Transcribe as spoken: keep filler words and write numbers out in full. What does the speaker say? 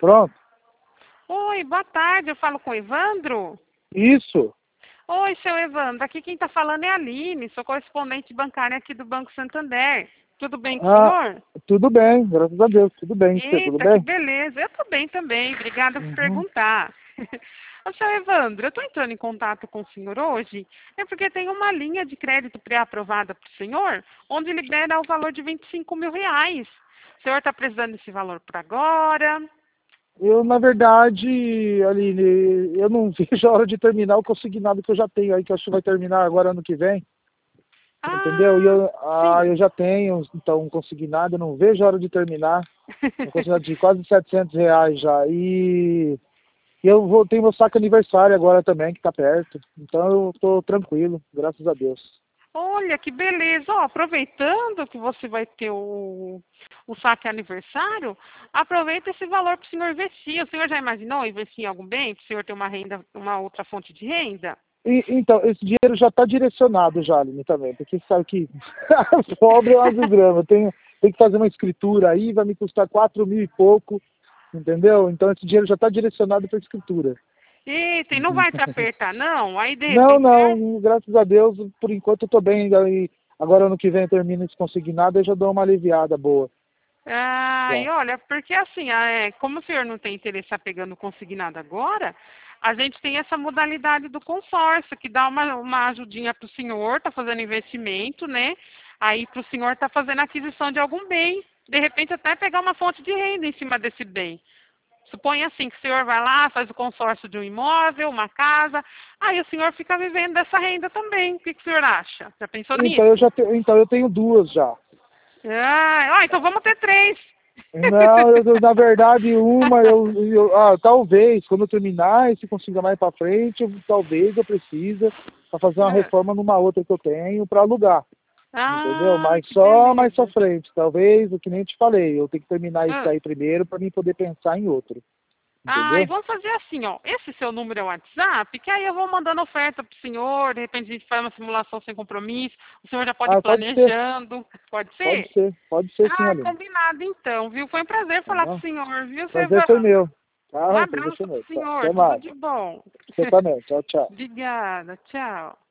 Pronto. Oi, boa tarde, eu falo com o Evandro? Isso. Oi, seu Evandro, aqui quem está falando é a Aline, sou correspondente bancária aqui do Banco Santander. Tudo bem com o Ah, senhor? tudo bem, graças a Deus, tudo bem. Você, tudo Eita, que bem? beleza, eu tô bem também, obrigada por Uhum. perguntar. Ô, seu Evandro, eu estou entrando em contato com o senhor hoje, é porque tem uma linha de crédito pré-aprovada para o senhor, onde libera o valor de vinte e cinco mil reais. O senhor está precisando desse valor por agora? Eu, na verdade, Aline, eu não vejo a hora de terminar o consignado que eu já tenho aí, que eu acho que vai terminar agora ano que vem. Entendeu? E Ah, eu, ah, sim. eu já tenho, então, um consignado, eu não vejo a hora de terminar. Um consignado de quase setecentos reais já. E, e eu vou, tenho meu saque aniversário agora também, que tá perto. Então eu tô tranquilo, graças a Deus. Olha, que beleza. Ó, aproveitando que você vai ter o, o saque aniversário, aproveita esse valor para o senhor investir. O senhor já imaginou investir em algum bem, para o senhor ter uma renda, uma outra fonte de renda? E, então, esse dinheiro já está direcionado já, Aline, também, porque você sabe que pobre é uma desgrama. Tem, tem que fazer uma escritura aí, vai me custar quatro mil e pouco, entendeu? Então esse dinheiro já está direcionado para escritura. Eita, e não vai te apertar, não? Aí, de Não, repente, é... não, graças a Deus, por enquanto eu estou bem ainda. E agora ano que vem eu termino esse consignado e já dou uma aliviada boa. Ai, Já. olha, porque assim, ah, é, como o senhor não tem interesse em pegando consignado agora, a gente tem essa modalidade do consórcio, que dá uma, uma ajudinha para o senhor, tá fazendo investimento, né? Aí para o senhor tá fazendo aquisição de algum bem. De repente até pegar uma fonte de renda em cima desse bem. Suponha assim que o senhor vai lá, faz o consórcio de um imóvel, uma casa, aí o senhor fica vivendo dessa renda também. O que, que o senhor acha? Já pensou Então eu nisso? já te, então eu tenho duas já. Ah, ó, então vamos ter três. Não, eu, eu, na verdade, uma, eu, eu ah, talvez, quando eu terminar esse consiga mais para frente, eu, talvez eu precise para fazer uma É. reforma numa outra que eu tenho para alugar, entendeu? Ah, Mas que só mais pra beleza. frente, talvez, o que nem eu te falei, eu tenho que terminar isso Ah, aí primeiro para mim poder pensar em outro, ah, e entendeu? vamos fazer assim, ó. Esse seu número é o WhatsApp, que aí eu vou mandando oferta pro senhor, de repente a gente faz uma simulação sem compromisso, o senhor já pode ir Ah, pode ser, planejando. Pode pode ser? ser, pode ser sim, Ah, Aline, combinado então, viu? Foi um prazer tá falar com o bom? senhor, viu, seu Prazer foi Evandro? meu, Um tá? Prazer abraço foi pro meu, tá? senhor, Até tudo mais, de bom. você também, tchau, tchau. Obrigada, tchau.